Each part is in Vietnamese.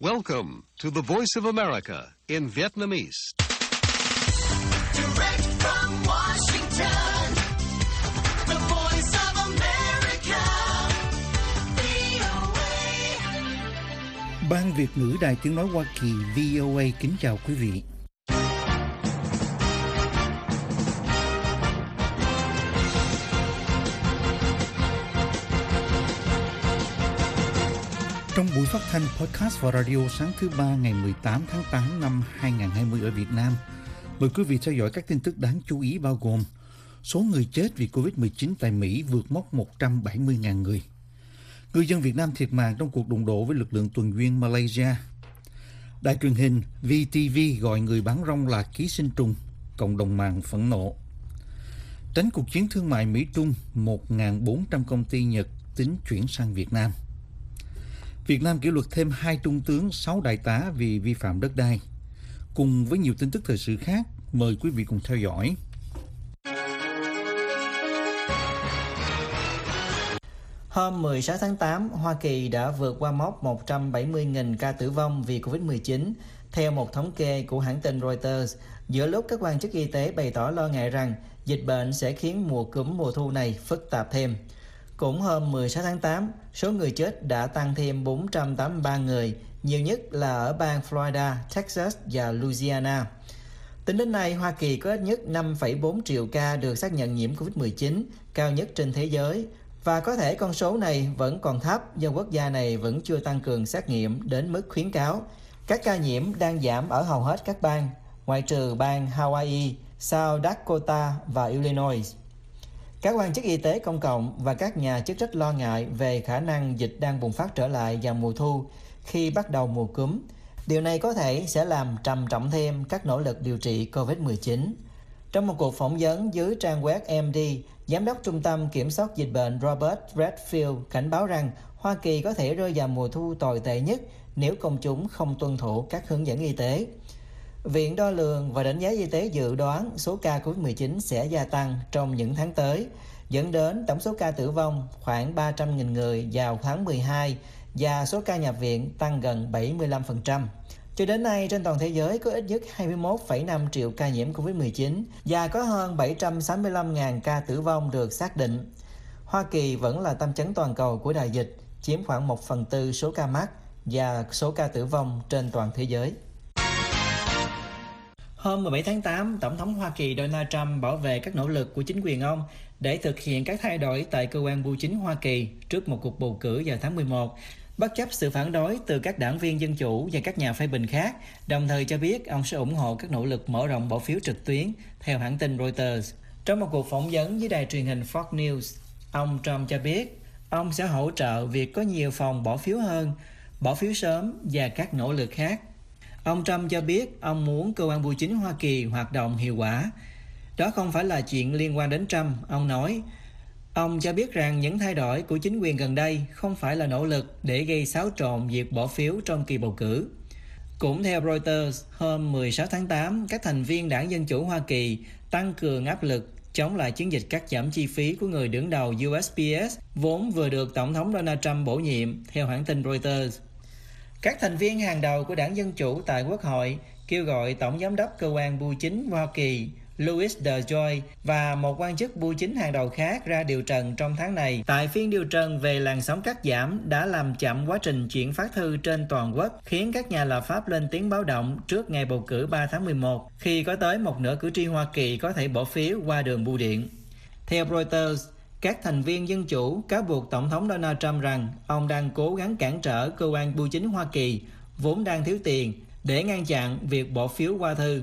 Welcome to the Voice of America in Vietnamese. Direct from Washington, the Voice of America, VOA. Ban Việt ngữ Đài Tiếng nói Hoa Kỳ VOA kính chào quý vị. Trong buổi phát thanh podcast và radio sáng thứ Ba ngày 18 tháng 8 năm 2020 ở Việt Nam, mời quý vị theo dõi các tin tức đáng chú ý bao gồm số người chết vì Covid-19 tại Mỹ vượt mốc 170.000 người. Người dân Việt Nam thiệt mạng trong cuộc đụng độ với lực lượng tuần duyên Malaysia. Đài truyền hình VTV gọi người bán rong là ký sinh trùng, cộng đồng mạng phẫn nộ. Tránh cuộc chiến thương mại Mỹ-Trung, 1.400 công ty Nhật tính chuyển sang Việt Nam. Việt Nam kỷ luật thêm 2 trung tướng, 6 đại tá vì vi phạm đất đai. Cùng với nhiều tin tức thời sự khác, mời quý vị cùng theo dõi. Hôm 16 tháng 8, Hoa Kỳ đã vượt qua mốc 170.000 ca tử vong vì Covid-19, theo một thống kê của hãng tin Reuters, giữa lúc các quan chức y tế bày tỏ lo ngại rằng dịch bệnh sẽ khiến mùa cúm mùa thu này phức tạp thêm. Cũng hôm 16 tháng 8, số người chết đã tăng thêm 483 người, nhiều nhất là ở bang Florida, Texas và Louisiana. Tính đến nay, Hoa Kỳ có ít nhất 5,4 triệu ca được xác nhận nhiễm Covid-19, cao nhất trên thế giới. Và có thể con số này vẫn còn thấp do quốc gia này vẫn chưa tăng cường xét nghiệm đến mức khuyến cáo. Các ca nhiễm đang giảm ở hầu hết các bang, ngoại trừ bang Hawaii, South Dakota và Illinois. Các quan chức y tế công cộng và các nhà chức trách lo ngại về khả năng dịch đang bùng phát trở lại vào mùa thu khi bắt đầu mùa cúm. Điều này có thể sẽ làm trầm trọng thêm các nỗ lực điều trị COVID-19. Trong một cuộc phỏng vấn dưới trang web MD, Giám đốc Trung tâm Kiểm soát Dịch bệnh Robert Redfield cảnh báo rằng Hoa Kỳ có thể rơi vào mùa thu tồi tệ nhất nếu công chúng không tuân thủ các hướng dẫn y tế. Viện Đo lường và Đánh giá Y tế dự đoán số ca COVID-19 sẽ gia tăng trong những tháng tới, dẫn đến tổng số ca tử vong khoảng 300.000 người vào tháng 12 và số ca nhập viện tăng gần 75%. Cho đến nay, trên toàn thế giới có ít nhất 21,5 triệu ca nhiễm COVID-19 và có hơn 765.000 ca tử vong được xác định. Hoa Kỳ vẫn là tâm chắn toàn cầu của đại dịch, chiếm khoảng 1/4 số ca mắc và số ca tử vong trên toàn thế giới. Hôm 17 tháng 8, Tổng thống Hoa Kỳ Donald Trump bảo vệ các nỗ lực của chính quyền ông để thực hiện các thay đổi tại cơ quan bưu chính Hoa Kỳ trước một cuộc bầu cử vào tháng 11, bất chấp sự phản đối từ các đảng viên Dân Chủ và các nhà phê bình khác, đồng thời cho biết ông sẽ ủng hộ các nỗ lực mở rộng bỏ phiếu trực tuyến, theo hãng tin Reuters. Trong một cuộc phỏng vấn với đài truyền hình Fox News, ông Trump cho biết ông sẽ hỗ trợ việc có nhiều phòng bỏ phiếu hơn, bỏ phiếu sớm và các nỗ lực khác. Ông Trump cho biết ông muốn cơ quan bưu chính Hoa Kỳ hoạt động hiệu quả. Đó không phải là chuyện liên quan đến Trump, ông nói. Ông cho biết rằng những thay đổi của chính quyền gần đây không phải là nỗ lực để gây xáo trộn việc bỏ phiếu trong kỳ bầu cử. Cũng theo Reuters, hôm 16 tháng 8, các thành viên Đảng Dân Chủ Hoa Kỳ tăng cường áp lực chống lại chiến dịch cắt giảm chi phí của người đứng đầu USPS, vốn vừa được Tổng thống Donald Trump bổ nhiệm, theo hãng tin Reuters. Các thành viên hàng đầu của Đảng Dân Chủ tại Quốc hội kêu gọi Tổng giám đốc cơ quan bưu chính Hoa Kỳ Louis DeJoy và một quan chức bưu chính hàng đầu khác ra điều trần trong tháng này tại phiên điều trần về làn sóng cắt giảm đã làm chậm quá trình chuyển phát thư trên toàn quốc, khiến các nhà lập pháp lên tiếng báo động trước ngày bầu cử 3 tháng 11 khi có tới một nửa cử tri Hoa Kỳ có thể bỏ phiếu qua đường bưu điện. Theo Reuters, các thành viên Dân Chủ cáo buộc Tổng thống Donald Trump rằng ông đang cố gắng cản trở cơ quan bưu chính Hoa Kỳ vốn đang thiếu tiền để ngăn chặn việc bỏ phiếu qua thư.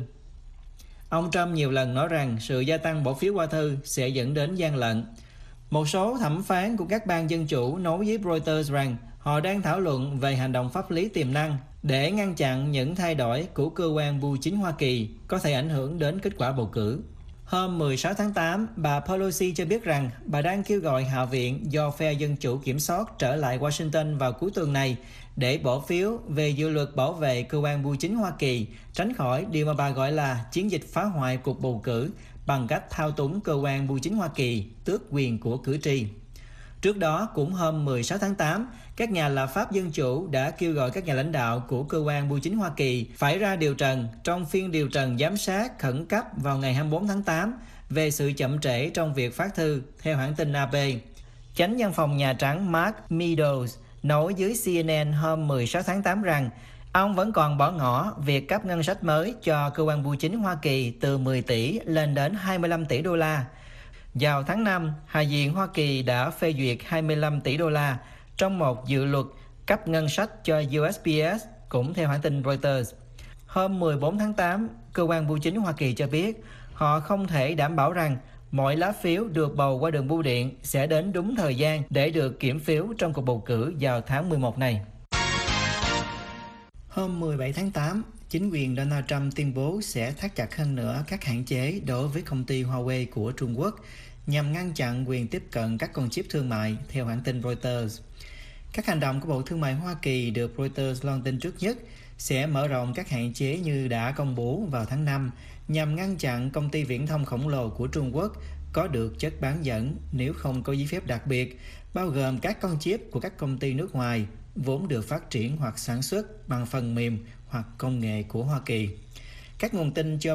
Ông Trump nhiều lần nói rằng sự gia tăng bỏ phiếu qua thư sẽ dẫn đến gian lận. Một số thẩm phán của các bang Dân Chủ nói với Reuters rằng họ đang thảo luận về hành động pháp lý tiềm năng để ngăn chặn những thay đổi của cơ quan bưu chính Hoa Kỳ có thể ảnh hưởng đến kết quả bầu cử. Hôm 16 tháng 8, bà Pelosi cho biết rằng bà đang kêu gọi Hạ viện do phe Dân Chủ kiểm soát trở lại Washington vào cuối tuần này để bỏ phiếu về dự luật bảo vệ cơ quan bưu chính Hoa Kỳ, tránh khỏi điều mà bà gọi là chiến dịch phá hoại cuộc bầu cử bằng cách thao túng cơ quan bưu chính Hoa Kỳ, tước quyền của cử tri. Trước đó, cũng hôm 16 tháng 8, các nhà lập pháp Dân Chủ đã kêu gọi các nhà lãnh đạo của cơ quan bưu chính Hoa Kỳ phải ra điều trần trong phiên điều trần giám sát khẩn cấp vào ngày 24 tháng 8 về sự chậm trễ trong việc phát thư, theo hãng tin AP. Chánh văn phòng Nhà Trắng Mark Meadows nói với CNN hôm 16 tháng 8 rằng ông vẫn còn bỏ ngỏ việc cấp ngân sách mới cho cơ quan bưu chính Hoa Kỳ từ 10 tỷ lên đến 25 tỷ đô la. Vào tháng 5, Hạ viện Hoa Kỳ đã phê duyệt 25 tỷ đô la trong một dự luật cấp ngân sách cho USPS, cũng theo hãng tin Reuters. Hôm 14 tháng 8, cơ quan bưu chính Hoa Kỳ cho biết họ không thể đảm bảo rằng mọi lá phiếu được bầu qua đường bưu điện sẽ đến đúng thời gian để được kiểm phiếu trong cuộc bầu cử vào tháng 11 này. Hôm 17 tháng 8, chính quyền Donald Trump tuyên bố sẽ thắt chặt hơn nữa các hạn chế đối với công ty Huawei của Trung Quốc nhằm ngăn chặn quyền tiếp cận các con chip thương mại, theo hãng tin Reuters. Các hành động của Bộ Thương mại Hoa Kỳ được Reuters loan tin trước nhất sẽ mở rộng các hạn chế như đã công bố vào tháng 5 nhằm ngăn chặn công ty viễn thông khổng lồ của Trung Quốc có được chất bán dẫn nếu không có giấy phép đặc biệt, bao gồm các con chip của các công ty nước ngoài vốn được phát triển hoặc sản xuất bằng phần mềm hoặc công nghệ của Hoa Kỳ. Các nguồn tin cho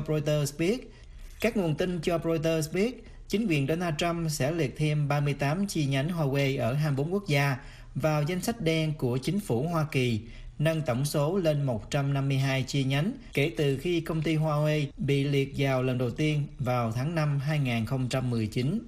Reuters biết chính quyền Donald Trump sẽ liệt thêm 38 chi nhánh Huawei ở 24 quốc gia vào danh sách đen của chính phủ Hoa Kỳ, nâng tổng số lên 152 chi nhánh kể từ khi công ty Huawei bị liệt vào lần đầu tiên vào tháng 5 2019.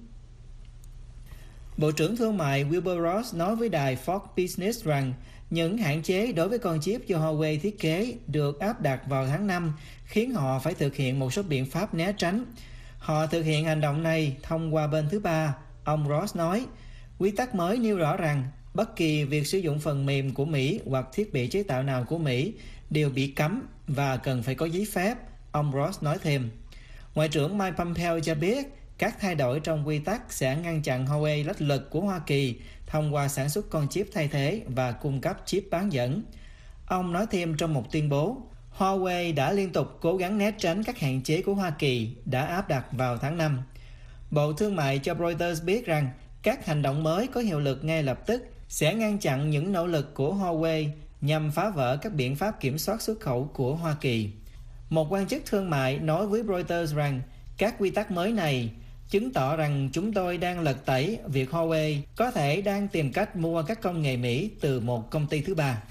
Bộ trưởng Thương mại Wilbur Ross nói với đài Fox Business rằng những hạn chế đối với con chip do Huawei thiết kế được áp đặt vào tháng 5 khiến họ phải thực hiện một số biện pháp né tránh. Họ thực hiện hành động này thông qua bên thứ ba, ông Ross nói. Quy tắc mới nêu rõ rằng bất kỳ việc sử dụng phần mềm của Mỹ hoặc thiết bị chế tạo nào của Mỹ đều bị cấm và cần phải có giấy phép, ông Ross nói thêm. Ngoại trưởng Mike Pompeo cho biết các thay đổi trong quy tắc sẽ ngăn chặn Huawei lách luật của Hoa Kỳ thông qua sản xuất con chip thay thế và cung cấp chip bán dẫn. Ông nói thêm trong một tuyên bố, Huawei đã liên tục cố gắng né tránh các hạn chế của Hoa Kỳ đã áp đặt vào tháng 5. Bộ Thương mại cho Reuters biết rằng các hành động mới có hiệu lực ngay lập tức sẽ ngăn chặn những nỗ lực của Huawei nhằm phá vỡ các biện pháp kiểm soát xuất khẩu của Hoa Kỳ. Một quan chức thương mại nói với Reuters rằng các quy tắc mới này chứng tỏ rằng chúng tôi đang lật tẩy việc Huawei có thể đang tìm cách mua các công nghệ Mỹ từ một công ty thứ ba.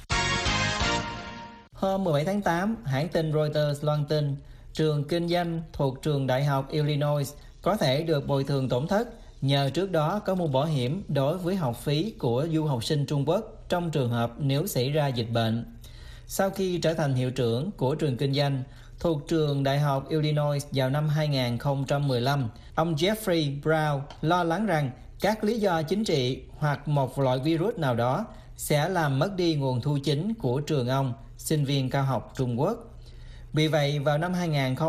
Hôm 17 tháng 8, hãng tin Reuters loan tin trường kinh doanh thuộc trường Đại học Illinois có thể được bồi thường tổn thất nhờ trước đó có mua bảo hiểm đối với học phí của du học sinh Trung Quốc trong trường hợp nếu xảy ra dịch bệnh. Sau khi trở thành hiệu trưởng của trường kinh doanh thuộc trường Đại học Illinois vào năm 2015, ông Jeffrey Brown lo lắng rằng các lý do chính trị hoặc một loại virus nào đó sẽ làm mất đi nguồn thu chính của trường ông, sinh viên cao học Trung Quốc. Vì vậy, vào năm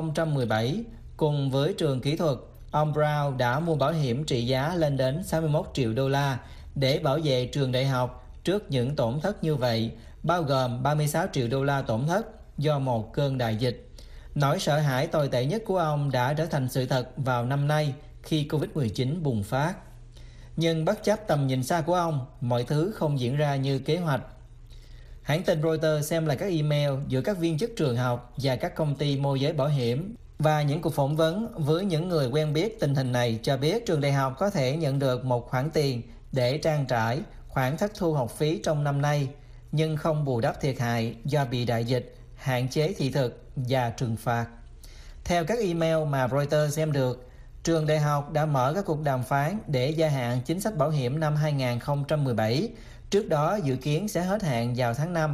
2017, cùng với trường kỹ thuật, ông Brown đã mua bảo hiểm trị giá lên đến 61 triệu đô la để bảo vệ trường đại học trước những tổn thất như vậy, bao gồm 36 triệu đô la tổn thất do một cơn đại dịch. Nỗi sợ hãi tồi tệ nhất của ông đã trở thành sự thật vào năm nay khi Covid-19 bùng phát. Nhưng bất chấp tầm nhìn xa của ông, mọi thứ không diễn ra như kế hoạch. Hãng tin Reuters xem lại các email giữa các viên chức trường học và các công ty môi giới bảo hiểm và những cuộc phỏng vấn với những người quen biết tình hình này cho biết trường đại học có thể nhận được một khoản tiền để trang trải khoản thất thu học phí trong năm nay, nhưng không bù đắp thiệt hại do bị đại dịch, hạn chế thị thực và trừng phạt. Theo các email mà Reuters xem được, trường đại học đã mở các cuộc đàm phán để gia hạn chính sách bảo hiểm năm 2017. Trước đó dự kiến sẽ hết hạn vào tháng 5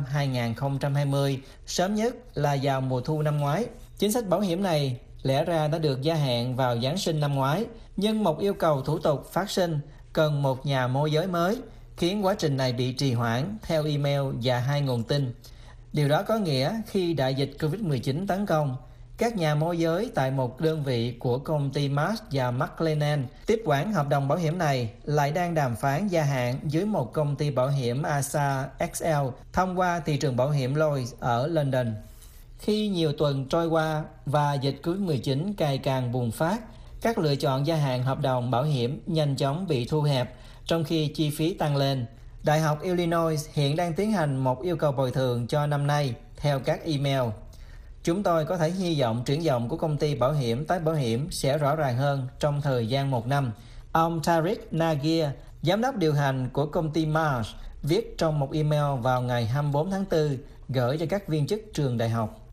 2020, sớm nhất là vào mùa thu năm ngoái. Chính sách bảo hiểm này lẽ ra đã được gia hạn vào Giáng sinh năm ngoái, nhưng một yêu cầu thủ tục phát sinh cần một nhà môi giới mới, khiến quá trình này bị trì hoãn theo email và hai nguồn tin. Điều đó có nghĩa khi đại dịch Covid-19 tấn công, các nhà môi giới tại một đơn vị của công ty Marsh và McLennan tiếp quản hợp đồng bảo hiểm này lại đang đàm phán gia hạn với một công ty bảo hiểm AXA XL thông qua thị trường bảo hiểm Lloyd's ở London. Khi nhiều tuần trôi qua và dịch Covid-19 ngày càng bùng phát, các lựa chọn gia hạn hợp đồng bảo hiểm nhanh chóng bị thu hẹp, trong khi chi phí tăng lên. Đại học Illinois hiện đang tiến hành một yêu cầu bồi thường cho năm nay theo các email. Chúng tôi có thể hy vọng triển vọng của công ty bảo hiểm tái bảo hiểm sẽ rõ ràng hơn trong thời gian 1 năm. Ông Tariq Naguir, giám đốc điều hành của công ty Marsh, viết trong một email vào ngày 24 tháng 4 gửi cho các viên chức trường đại học.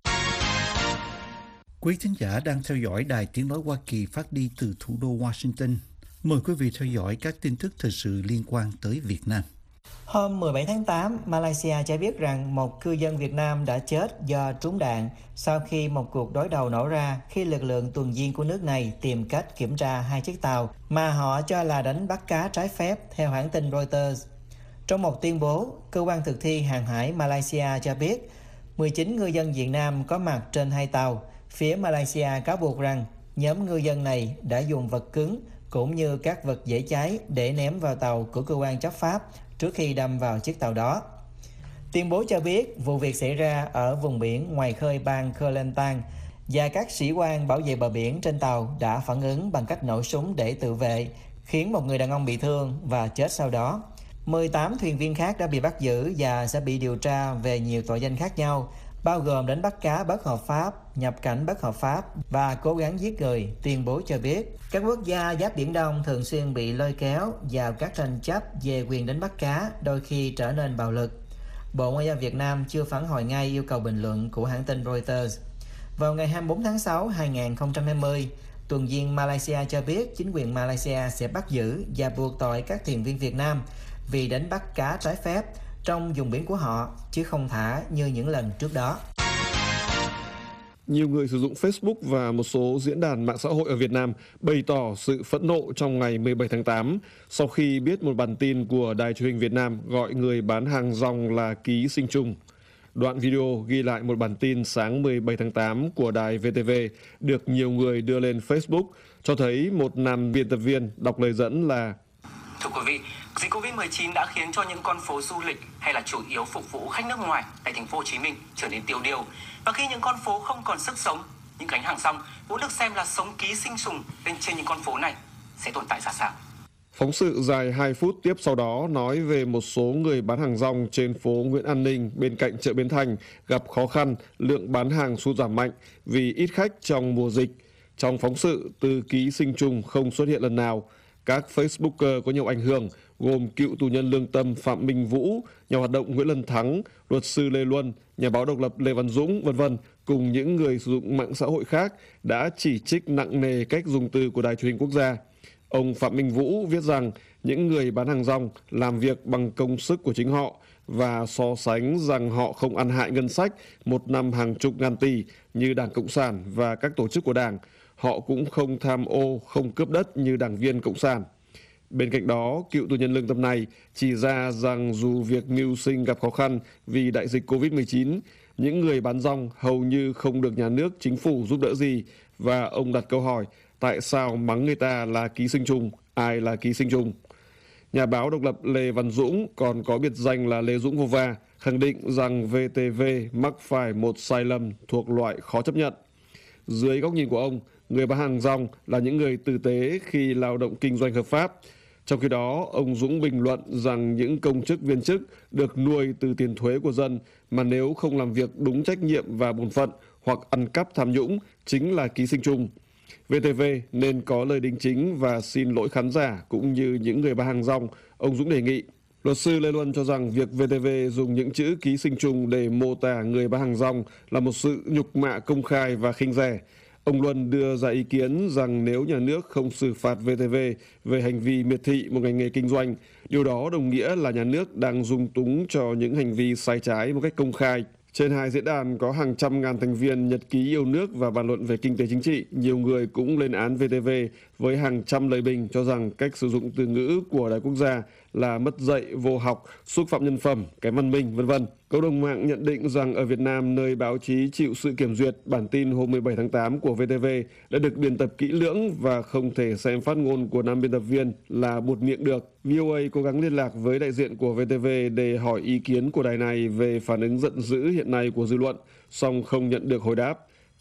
Quý thính giả đang theo dõi Đài Tiếng nói Hoa Kỳ phát đi từ thủ đô Washington. Mời quý vị theo dõi các tin tức thời sự liên quan tới Việt Nam. Hôm 17 tháng 8, Malaysia cho biết rằng một cư dân Việt Nam đã chết do trúng đạn sau khi một cuộc đối đầu nổ ra khi lực lượng tuần duyên của nước này tìm cách kiểm tra 2 chiếc tàu mà họ cho là đánh bắt cá trái phép, theo hãng tin Reuters. Trong một tuyên bố, cơ quan thực thi hàng hải Malaysia cho biết 19 ngư dân Việt Nam có mặt trên 2 tàu. Phía Malaysia cáo buộc rằng nhóm ngư dân này đã dùng vật cứng cũng như các vật dễ cháy để ném vào tàu của cơ quan chấp pháp trước khi đâm vào chiếc tàu đó. Tuyên bố cho biết vụ việc xảy ra ở vùng biển ngoài khơi bang Kelantan và các sĩ quan bảo vệ bờ biển trên tàu đã phản ứng bằng cách nổ súng để tự vệ, khiến một người đàn ông bị thương và chết sau đó. 18 thuyền viên khác đã bị bắt giữ và sẽ bị điều tra về nhiều tội danh khác nhau, bao gồm đánh bắt cá bất hợp pháp, nhập cảnh bất hợp pháp và cố gắng giết người. Tuyên bố cho biết các quốc gia giáp Biển Đông thường xuyên bị lôi kéo vào các tranh chấp về quyền đánh bắt cá, đôi khi trở nên bạo lực. Bộ Ngoại giao Việt Nam chưa phản hồi ngay yêu cầu bình luận của hãng tin Reuters. Vào ngày 24 tháng 6, 2020, tuần duyên Malaysia cho biết chính quyền Malaysia sẽ bắt giữ và buộc tội các thuyền viên Việt Nam vì đánh bắt cá trái phép trong vùng biển của họ, chứ không thả như những lần trước đó. Nhiều người sử dụng Facebook và một số diễn đàn mạng xã hội ở Việt Nam bày tỏ sự phẫn nộ trong ngày 17 tháng 8 sau khi biết một bản tin của Đài Truyền hình Việt Nam gọi người bán hàng rong là ký sinh trùng. Đoạn video ghi lại một bản tin sáng 17 tháng 8 của đài VTV được nhiều người đưa lên Facebook cho thấy một nam biên tập viên đọc lời dẫn là: Thưa quý vị, dịch Covid-19 đã khiến cho những con phố du lịch hay là chủ yếu phục vụ khách nước ngoài tại thành phố Hồ Chí Minh trở nên tiêu điều. Và khi những con phố không còn sức sống, những gánh hàng rong vốn được xem là sống ký sinh trùng bên trên những con phố này sẽ tồn tại ra sao? Phóng sự dài 2 phút tiếp sau đó nói về một số người bán hàng rong trên phố Nguyễn An Ninh bên cạnh chợ Bến Thành gặp khó khăn, lượng bán hàng sụt giảm mạnh vì ít khách trong mùa dịch. Trong phóng sự, từ ký sinh trùng không xuất hiện lần nào. Các Facebooker có nhiều ảnh hưởng gồm cựu tù nhân lương tâm Phạm Minh Vũ, nhà hoạt động Nguyễn Lân Thắng, luật sư Lê Luân, nhà báo độc lập Lê Văn Dũng, v.v. cùng những người sử dụng mạng xã hội khác đã chỉ trích nặng nề cách dùng từ của Đài Truyền hình Quốc gia. Ông Phạm Minh Vũ viết rằng những người bán hàng rong làm việc bằng công sức của chính họ và so sánh rằng họ không ăn hại ngân sách một năm hàng chục ngàn tỷ như Đảng Cộng sản và các tổ chức của Đảng. Họ cũng không tham ô, không cướp đất như đảng viên Cộng sản. Bên cạnh đó, cựu tù nhân lương tâm này chỉ ra rằng dù việc mưu sinh gặp khó khăn vì đại dịch Covid-19, những người bán rong hầu như không được nhà nước, chính phủ giúp đỡ gì. Và ông đặt câu hỏi, tại sao mắng người ta là ký sinh trùng, ai là ký sinh trùng? Nhà báo độc lập Lê Văn Dũng, còn có biệt danh là Lê Dũng Vova, khẳng định rằng VTV mắc phải một sai lầm thuộc loại khó chấp nhận. Dưới góc nhìn của ông, người bán hàng rong là những người tử tế khi lao động kinh doanh hợp pháp. Trong khi đó, ông Dũng bình luận rằng những công chức viên chức được nuôi từ tiền thuế của dân mà nếu không làm việc đúng trách nhiệm và bổn phận hoặc ăn cắp tham nhũng chính là ký sinh trùng. VTV nên có lời đính chính và xin lỗi khán giả cũng như những người bán hàng rong, ông Dũng đề nghị. Luật sư Lê Luân cho rằng việc VTV dùng những chữ ký sinh trùng để mô tả người bán hàng rong là một sự nhục mạ công khai và khinh rẻ. Ông Luân đưa ra ý kiến rằng nếu nhà nước không xử phạt VTV về hành vi miệt thị một ngành nghề kinh doanh, điều đó đồng nghĩa là nhà nước đang dung túng cho những hành vi sai trái một cách công khai. Trên hai diễn đàn có hàng trăm ngàn thành viên nhật ký yêu nước và bàn luận về kinh tế chính trị, nhiều người cũng lên án VTV với hàng trăm lời bình cho rằng cách sử dụng từ ngữ của Đài Quốc gia là mất dạy, vô học, xúc phạm nhân phẩm, kém văn minh, v.v. Cộng đồng mạng nhận định rằng ở Việt Nam, nơi báo chí chịu sự kiểm duyệt, bản tin hôm 17 tháng 8 của VTV đã được biên tập kỹ lưỡng và không thể xem phát ngôn của nam biên tập viên là buột miệng được. VOA cố gắng liên lạc với đại diện của VTV để hỏi ý kiến của đài này về phản ứng giận dữ hiện nay của dư luận, song không nhận được hồi đáp.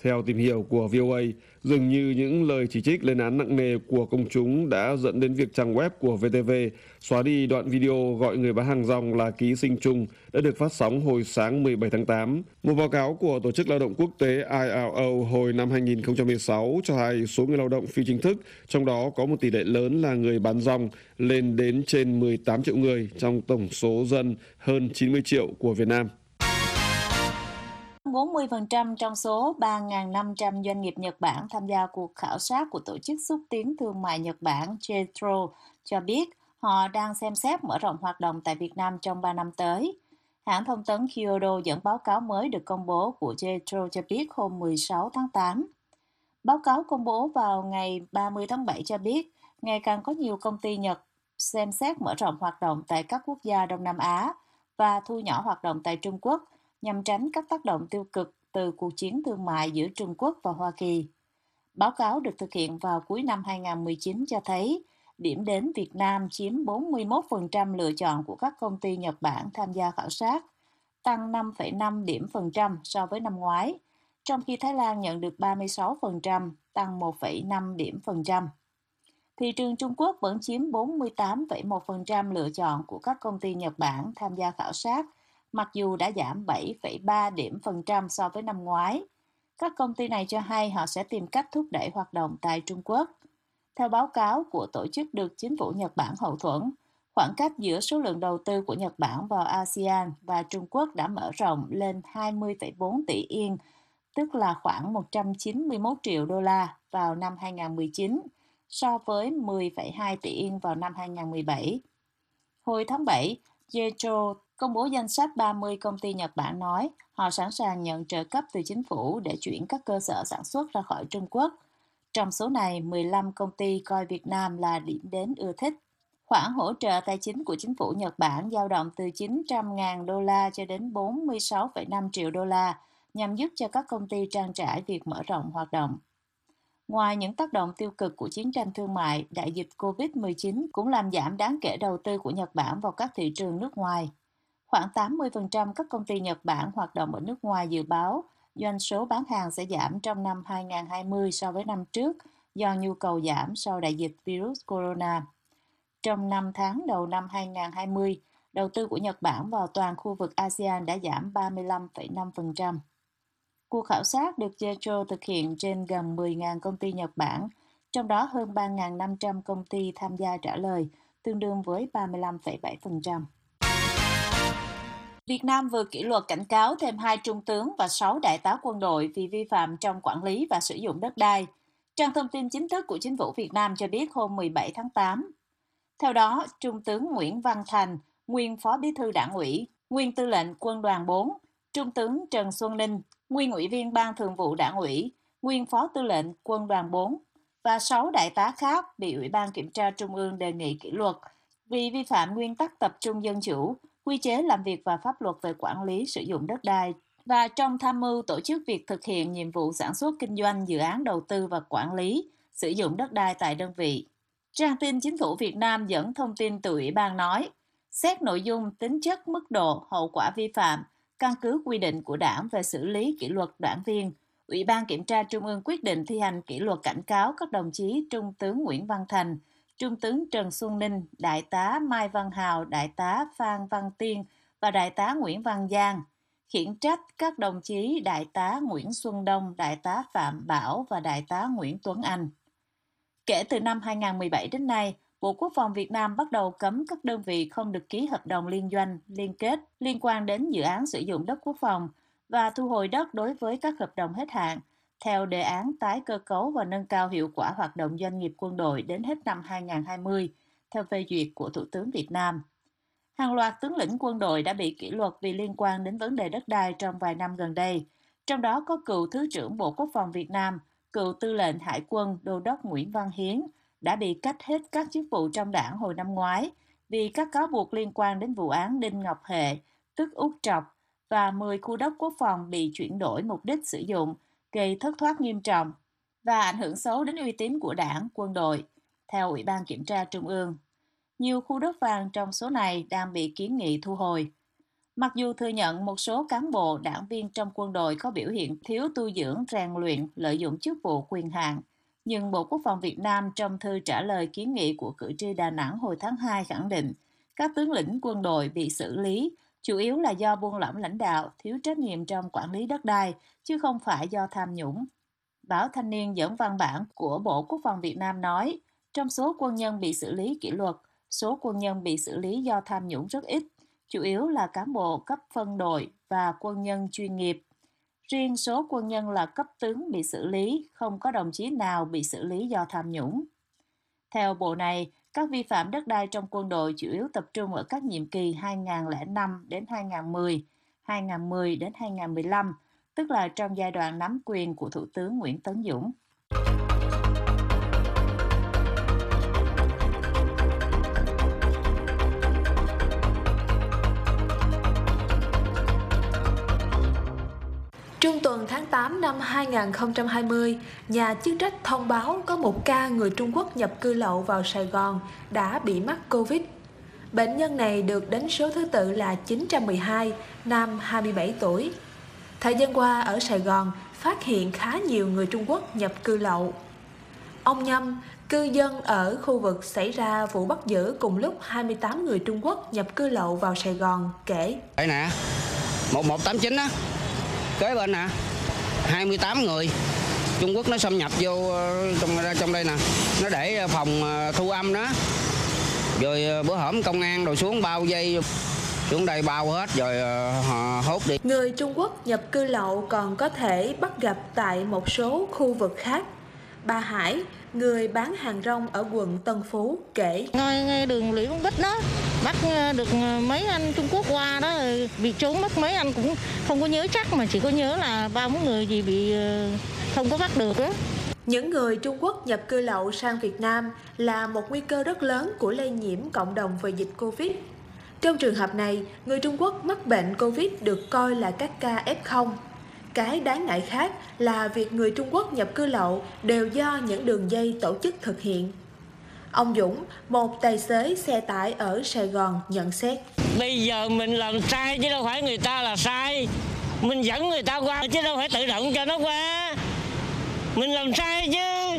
Theo tìm hiểu của VOA, dường như những lời chỉ trích lên án nặng nề của công chúng đã dẫn đến việc trang web của VTV xóa đi đoạn video gọi người bán hàng rong là ký sinh trùng đã được phát sóng hồi sáng 17 tháng 8. Một báo cáo của Tổ chức Lao động Quốc tế ILO hồi năm 2016 cho hay số người lao động phi chính thức, trong đó có một tỷ lệ lớn là người bán rong, lên đến trên 18 triệu người trong tổng số dân hơn 90 triệu của Việt Nam. 40% trong số 3.500 doanh nghiệp Nhật Bản tham gia cuộc khảo sát của Tổ chức Xúc tiến Thương mại Nhật Bản JETRO cho biết họ đang xem xét mở rộng hoạt động tại Việt Nam trong 3 năm tới. Hãng thông tấn Kyodo dẫn báo cáo mới được công bố của JETRO cho biết hôm 16 tháng 8. Báo cáo công bố vào ngày 30 tháng 7 cho biết ngày càng có nhiều công ty Nhật xem xét mở rộng hoạt động tại các quốc gia Đông Nam Á và thu nhỏ hoạt động tại Trung Quốc nhằm tránh các tác động tiêu cực từ cuộc chiến thương mại giữa Trung Quốc và Hoa Kỳ. Báo cáo được thực hiện vào cuối năm 2019 cho thấy điểm đến Việt Nam chiếm 41% lựa chọn của các công ty Nhật Bản tham gia khảo sát, tăng 5,5 điểm phần trăm so với năm ngoái, trong khi Thái Lan nhận được 36%, tăng 1,5 điểm phần trăm. Thị trường Trung Quốc vẫn chiếm 48,1% lựa chọn của các công ty Nhật Bản tham gia khảo sát, mặc dù đã giảm 7,3 điểm phần trăm so với năm ngoái. Các công ty này cho hay họ sẽ tìm cách thúc đẩy hoạt động tại Trung Quốc. Theo báo cáo của tổ chức được chính phủ Nhật Bản hậu thuẫn, khoảng cách giữa số lượng đầu tư của Nhật Bản vào ASEAN và Trung Quốc đã mở rộng lên 20,4 tỷ yên, tức là khoảng 191 triệu đô la vào năm 2019, so với 10,2 tỷ yên vào năm 2017. Hồi tháng 7, JETRO công bố danh sách 30 công ty Nhật Bản nói họ sẵn sàng nhận trợ cấp từ chính phủ để chuyển các cơ sở sản xuất ra khỏi Trung Quốc. Trong số này, 15 công ty coi Việt Nam là điểm đến ưa thích. Khoản hỗ trợ tài chính của chính phủ Nhật Bản dao động từ 900.000 đô la cho đến 46,5 triệu đô la nhằm giúp cho các công ty trang trải việc mở rộng hoạt động. Ngoài những tác động tiêu cực của chiến tranh thương mại, đại dịch COVID-19 cũng làm giảm đáng kể đầu tư của Nhật Bản vào các thị trường nước ngoài. Khoảng 80% các công ty Nhật Bản hoạt động ở nước ngoài dự báo doanh số bán hàng sẽ giảm trong năm 2020 so với năm trước do nhu cầu giảm sau đại dịch virus corona. Trong 5 tháng đầu năm 2020, đầu tư của Nhật Bản vào toàn khu vực ASEAN đã giảm 35,5%. Cuộc khảo sát được JETRO thực hiện trên gần 10.000 công ty Nhật Bản, trong đó hơn 3.500 công ty tham gia trả lời, tương đương với 35,7%. Việt Nam vừa kỷ luật cảnh cáo thêm 2 trung tướng và 6 đại tá quân đội vì vi phạm trong quản lý và sử dụng đất đai. Trang thông tin chính thức của Chính phủ Việt Nam cho biết hôm 17 tháng 8. Theo đó, Trung tướng Nguyễn Văn Thành, nguyên Phó Bí thư Đảng ủy, nguyên Tư lệnh Quân đoàn 4, Trung tướng Trần Xuân Ninh, nguyên Ủy viên Ban Thường vụ Đảng ủy, nguyên Phó Tư lệnh Quân đoàn 4 và 6 đại tá khác bị Ủy ban Kiểm tra Trung ương đề nghị kỷ luật vì vi phạm nguyên tắc tập trung dân chủ, quy chế làm việc và pháp luật về quản lý sử dụng đất đai và trong tham mưu tổ chức việc thực hiện nhiệm vụ sản xuất kinh doanh dự án đầu tư và quản lý sử dụng đất đai tại đơn vị. Trang tin Chính phủ Việt Nam dẫn thông tin từ Ủy ban nói, xét nội dung, tính chất, mức độ, hậu quả vi phạm, căn cứ quy định của Đảng về xử lý kỷ luật đảng viên, Ủy ban Kiểm tra Trung ương quyết định thi hành kỷ luật cảnh cáo các đồng chí Trung tướng Nguyễn Văn Thành, Trung tướng Trần Xuân Ninh, Đại tá Mai Văn Hào, Đại tá Phan Văn Tiên và Đại tá Nguyễn Văn Giang, khiển trách các đồng chí Đại tá Nguyễn Xuân Đông, Đại tá Phạm Bảo và Đại tá Nguyễn Tuấn Anh. Kể từ năm 2017 đến nay, Bộ Quốc phòng Việt Nam bắt đầu cấm các đơn vị không được ký hợp đồng liên doanh, liên kết liên quan đến dự án sử dụng đất quốc phòng và thu hồi đất đối với các hợp đồng hết hạn, theo đề án tái cơ cấu và nâng cao hiệu quả hoạt động doanh nghiệp quân đội đến hết năm 2020, theo phê duyệt của Thủ tướng Việt Nam. Hàng loạt tướng lĩnh quân đội đã bị kỷ luật vì liên quan đến vấn đề đất đai trong vài năm gần đây, trong đó có cựu Thứ trưởng Bộ Quốc phòng Việt Nam, cựu Tư lệnh Hải quân Đô đốc Nguyễn Văn Hiến đã bị cách hết các chức vụ trong Đảng hồi năm ngoái vì các cáo buộc liên quan đến vụ án Đinh Ngọc Hệ, tức Út Trọc, và 10 khu đất quốc phòng bị chuyển đổi mục đích sử dụng, gây thất thoát nghiêm trọng và ảnh hưởng xấu đến uy tín của Đảng, quân đội, theo Ủy ban Kiểm tra Trung ương. Nhiều khu đất vàng trong số này đang bị kiến nghị thu hồi. Mặc dù thừa nhận một số cán bộ, đảng viên trong quân đội có biểu hiện thiếu tu dưỡng, rèn luyện, lợi dụng chức vụ quyền hạn, nhưng Bộ Quốc phòng Việt Nam trong thư trả lời kiến nghị của cử tri Đà Nẵng hồi tháng 2 khẳng định các tướng lĩnh quân đội bị xử lý chủ yếu là do buông lỏng lãnh đạo, thiếu trách nhiệm trong quản lý đất đai, chứ không phải do tham nhũng. Báo Thanh niên dẫn văn bản của Bộ Quốc phòng Việt Nam nói, trong số quân nhân bị xử lý kỷ luật, số quân nhân bị xử lý do tham nhũng rất ít, chủ yếu là cán bộ cấp phân đội và quân nhân chuyên nghiệp. Riêng số quân nhân là cấp tướng bị xử lý, không có đồng chí nào bị xử lý do tham nhũng. Theo Bộ này, các vi phạm đất đai trong quân đội chủ yếu tập trung ở các nhiệm kỳ 2005 đến 2010, 2010 đến 2015, tức là trong giai đoạn nắm quyền của Thủ tướng Nguyễn Tấn Dũng. Trung tuần tháng 8 năm 2020, nhà chức trách thông báo có một ca người Trung Quốc nhập cư lậu vào Sài Gòn đã bị mắc Covid. Bệnh nhân này được đánh số thứ tự là 912, nam 27 tuổi. Thời gian qua ở Sài Gòn phát hiện khá nhiều người Trung Quốc nhập cư lậu. Ông Nhâm, cư dân ở khu vực xảy ra vụ bắt giữ cùng lúc 28 người Trung Quốc nhập cư lậu vào Sài Gòn, kể. Đây nè, 1189 á, kế bên nè, 28 người Trung Quốc nó xâm nhập vô trong đây nè, nó để phòng thu âm đó. Rồi bữa hổm công an rồi xuống bao dây xuống đây bao hết rồi họ hốt đi. Người Trung Quốc nhập cư lậu còn có thể bắt gặp tại một số khu vực khác. Bà Hải, người bán hàng rong ở quận Tân Phú, kể. Ngay đường Lý Văn Bích đó, bắt được mấy anh Trung Quốc qua đó, bị trốn mất mấy anh cũng không có nhớ chắc, mà chỉ có nhớ là 3-4 người gì bị không có bắt được đó. Những người Trung Quốc nhập cư lậu sang Việt Nam là một nguy cơ rất lớn của lây nhiễm cộng đồng về dịch Covid. Trong trường hợp này, người Trung Quốc mắc bệnh Covid được coi là các ca F0. Cái đáng ngại khác là việc người Trung Quốc nhập cư lậu đều do những đường dây tổ chức thực hiện. Ông Dũng, một tài xế xe tải ở Sài Gòn, nhận xét. Bây giờ mình làm sai chứ đâu phải người ta là sai. Mình dẫn người ta qua chứ đâu phải tự động cho nó qua. Mình làm sai chứ.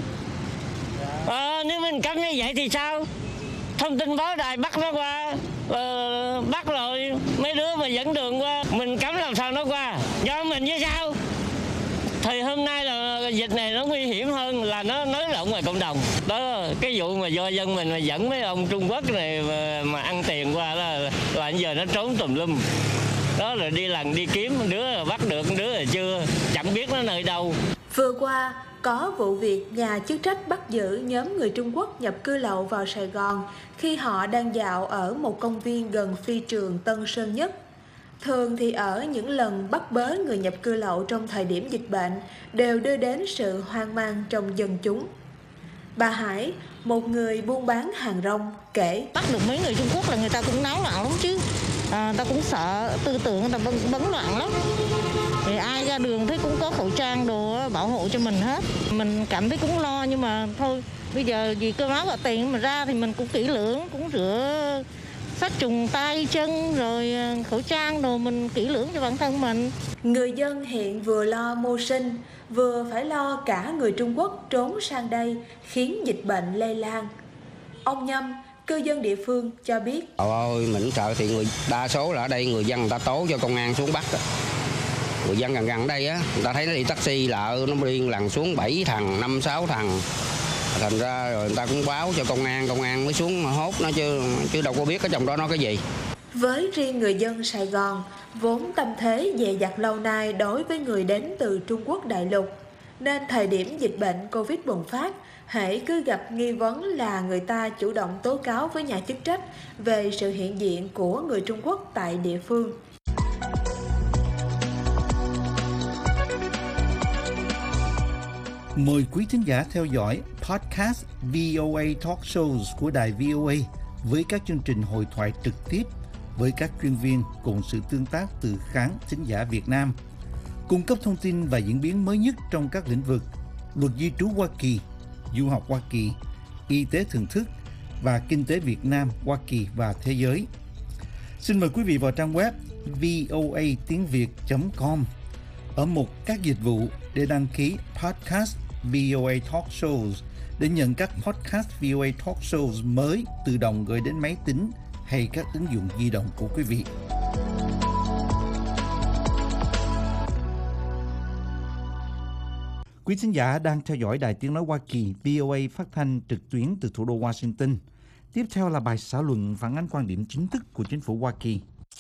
Nếu mình cấm như vậy thì sao? Thông tin báo đài bắt nó qua. Bắt rồi mấy đứa mà dẫn đường qua, mình cấm làm sao nó qua, do mình chứ sao. Thì hôm nay là dịch này nó nguy hiểm hơn là nó nới lỏng ngoài cộng đồng đó. Cái vụ mà do dân mình mà dẫn mấy ông Trung Quốc này mà ăn tiền qua là giờ nó trốn tùm lum đó, rồi đi lần đi kiếm, đứa là bắt được, đứa là chưa, chẳng biết nó nơi đâu. Vừa qua có vụ việc nhà chức trách bắt giữ nhóm người Trung Quốc nhập cư lậu vào Sài Gòn khi họ đang dạo ở một công viên gần phi trường Tân Sơn Nhất. Thường thì ở những lần bắt bớ người nhập cư lậu trong thời điểm dịch bệnh đều đưa đến sự hoang mang trong dân chúng. Bà Hải, một người buôn bán hàng rong, kể. Bắt được mấy người Trung Quốc là người ta cũng náo loạn lắm chứ. Người ta cũng sợ, tư tưởng người ta bấn loạn lắm. Thì ai ra đường thấy cũng có khẩu trang đồ bảo hộ cho mình hết. Mình cảm thấy cũng lo, nhưng mà thôi, bây giờ vì cơm áo gạo tiền mà ra thì mình cũng kỹ lưỡng, cũng rửa sát trùng tay chân rồi khẩu trang đồ, mình kỹ lưỡng cho bản thân mình. Người dân hiện vừa lo mưu sinh, vừa phải lo cả người Trung Quốc trốn sang đây khiến dịch bệnh lây lan. Ông Nhâm, cư dân địa phương, cho biết. Ôi, mình sợ thì đa số là ở đây người dân người ta tố cho công an xuống bắt. Người dân gần gần đây á, người ta thấy nó đi taxi lợ nó đi lần xuống 7 thằng, 5-6 thằng. Thành ra rồi người ta cũng báo cho công an mới xuống hốt nó chứ đâu có biết ở trong đó nó cái gì. Với riêng người dân Sài Gòn, vốn tâm thế dè dặt lâu nay đối với người đến từ Trung Quốc đại lục, nên thời điểm dịch bệnh Covid bùng phát, hễ cứ gặp nghi vấn là người ta chủ động tố cáo với nhà chức trách về sự hiện diện của người Trung Quốc tại địa phương. Mời quý thính giả theo dõi podcast VOA Talk Shows của đài VOA với các chương trình hội thoại trực tiếp với các chuyên viên cùng sự tương tác từ khán thính giả Việt Nam, cung cấp thông tin và diễn biến mới nhất trong các lĩnh vực luật di trú Hoa Kỳ, du học Hoa Kỳ, y tế thưởng thức và kinh tế Việt Nam, Hoa Kỳ và thế giới. Xin mời quý vị vào trang web voatiengviet.com ở mục các dịch vụ để đăng ký podcast VOA Talk Shows để nhận các podcast VOA Talk Shows mới tự động gửi đến máy tính hay các ứng dụng di động của quý vị. Quý thính giả đang theo dõi Đài Tiếng Nói Hoa Kỳ VOA phát thanh trực tuyến từ thủ đô Washington. Tiếp theo là bài xã luận phản ánh quan điểm chính thức của chính phủ Hoa Kỳ.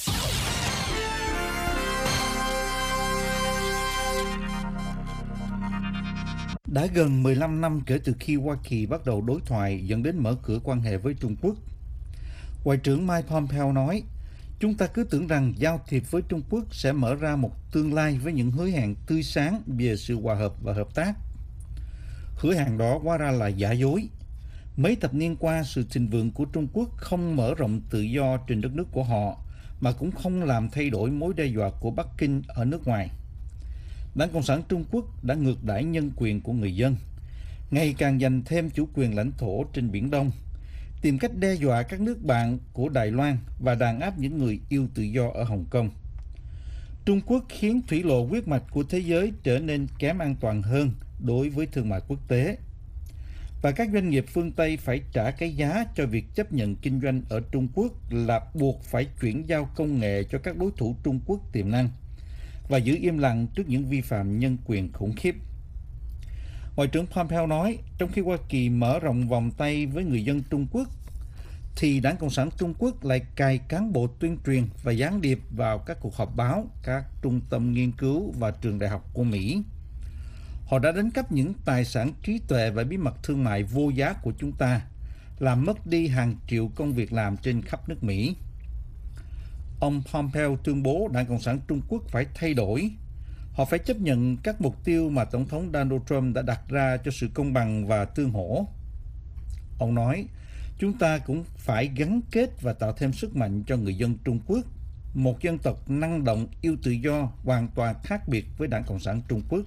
Đã gần 15 năm kể từ khi Hoa Kỳ bắt đầu đối thoại dẫn đến mở cửa quan hệ với Trung Quốc. Ngoại trưởng Mike Pompeo nói, chúng ta cứ tưởng rằng giao thiệp với Trung Quốc sẽ mở ra một tương lai với những hứa hẹn tươi sáng về sự hòa hợp và hợp tác. Hứa hẹn đó hóa ra là giả dối. Mấy thập niên qua, sự thịnh vượng của Trung Quốc không mở rộng tự do trên đất nước của họ, mà cũng không làm thay đổi mối đe dọa của Bắc Kinh ở nước ngoài. Đảng Cộng sản Trung Quốc đã ngược đãi nhân quyền của người dân, ngày càng giành thêm chủ quyền lãnh thổ trên Biển Đông, tìm cách đe dọa các nước bạn của Đài Loan và đàn áp những người yêu tự do ở Hồng Kông. Trung Quốc khiến thủy lộ huyết mạch của thế giới trở nên kém an toàn hơn đối với thương mại quốc tế. Và các doanh nghiệp phương Tây phải trả cái giá cho việc chấp nhận kinh doanh ở Trung Quốc là buộc phải chuyển giao công nghệ cho các đối thủ Trung Quốc tiềm năng và giữ im lặng trước những vi phạm nhân quyền khủng khiếp. Ngoại trưởng Pompeo nói, trong khi Hoa Kỳ mở rộng vòng tay với người dân Trung Quốc, thì Đảng Cộng sản Trung Quốc lại cài cán bộ tuyên truyền và gián điệp vào các cuộc họp báo, các trung tâm nghiên cứu và trường đại học của Mỹ. Họ đã đánh cắp những tài sản trí tuệ và bí mật thương mại vô giá của chúng ta, làm mất đi hàng triệu công việc làm trên khắp nước Mỹ. Ông Pompeo tuyên bố Đảng Cộng sản Trung Quốc phải thay đổi. Họ phải chấp nhận các mục tiêu mà Tổng thống Donald Trump đã đặt ra cho sự công bằng và tương hỗ. Ông nói, chúng ta cũng phải gắn kết và tạo thêm sức mạnh cho người dân Trung Quốc, một dân tộc năng động, yêu tự do, hoàn toàn khác biệt với Đảng Cộng sản Trung Quốc.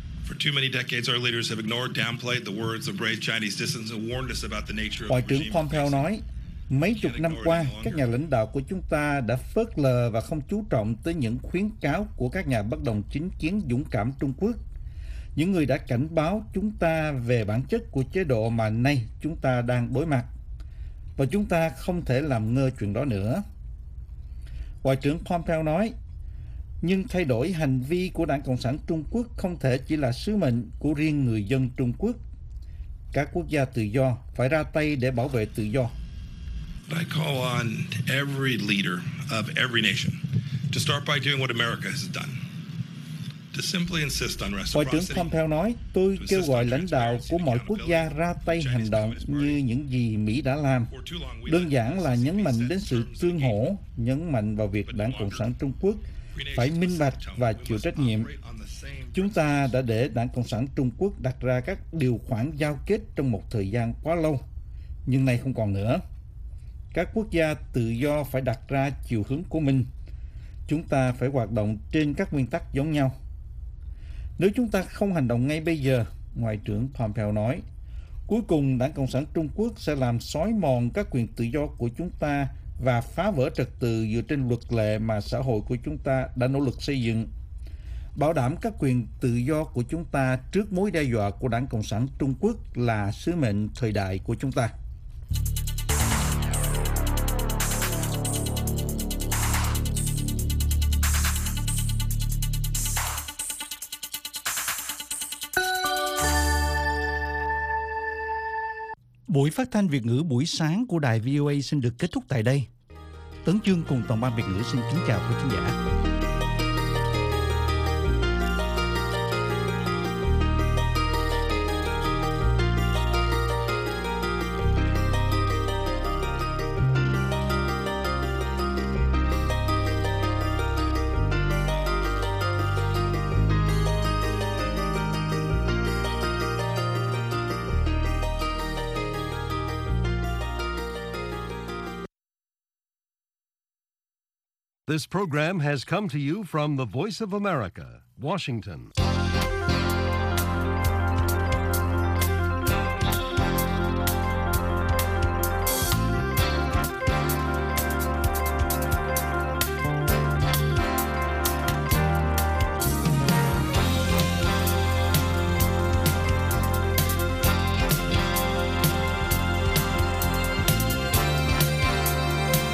Ngoại trưởng Pompeo nói, mấy chục năm qua, các nhà lãnh đạo của chúng ta đã phớt lờ và không chú trọng tới những khuyến cáo của các nhà bất đồng chính kiến dũng cảm Trung Quốc, những người đã cảnh báo chúng ta về bản chất của chế độ mà nay chúng ta đang đối mặt. Và chúng ta không thể làm ngơ chuyện đó nữa. Ngoại trưởng Pompeo nói, nhưng thay đổi hành vi của Đảng Cộng sản Trung Quốc không thể chỉ là sứ mệnh của riêng người dân Trung Quốc. Các quốc gia tự do phải ra tay để bảo vệ tự do. I call on every leader of every nation to start by doing what America has done. To simply insist on Ngoại trưởng reciprocity. Pompeo nói, tôi kêu gọi lãnh đạo của mọi quốc gia ra tay hành động như những gì Mỹ đã làm. Đơn giản là nhấn mạnh đến sự tương hỗ, nhấn mạnh vào việc Đảng Cộng sản Trung Quốc phải minh bạch và chịu trách nhiệm. Chúng ta đã để Đảng Cộng sản Trung Quốc đặt ra các điều khoản giao kết trong một thời gian quá lâu, nhưng nay không còn nữa. Các quốc gia tự do phải đặt ra chiều hướng của mình. Chúng ta phải hoạt động trên các nguyên tắc giống nhau. Nếu chúng ta không hành động ngay bây giờ, Ngoại trưởng Pompeo nói, cuối cùng Đảng Cộng sản Trung Quốc sẽ làm xói mòn các quyền tự do của chúng ta và phá vỡ trật tự dựa trên luật lệ mà xã hội của chúng ta đã nỗ lực xây dựng. Bảo đảm các quyền tự do của chúng ta trước mối đe dọa của Đảng Cộng sản Trung Quốc là sứ mệnh thời đại của chúng ta. Buổi phát thanh Việt ngữ buổi sáng của đài VOA xin được kết thúc tại đây. Tấn Chương cùng toàn ban Việt ngữ xin kính chào quý khán giả. This program has come to you from the Voice of America, Washington.